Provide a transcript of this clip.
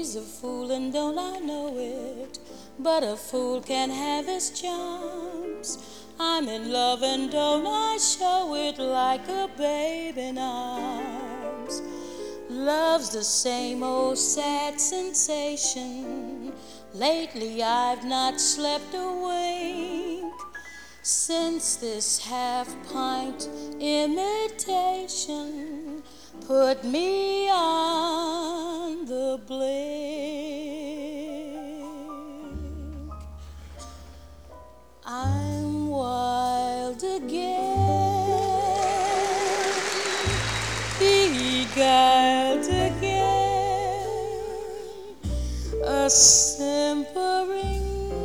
He's a fool and don't I know it, but a fool can have his charms. I'm in love and don't I show it like a babe in arms. Love's the same old sad sensation. Lately I've not slept a wink since this half-pint imitation put me on the blink. I'm wild again, beguiled again, a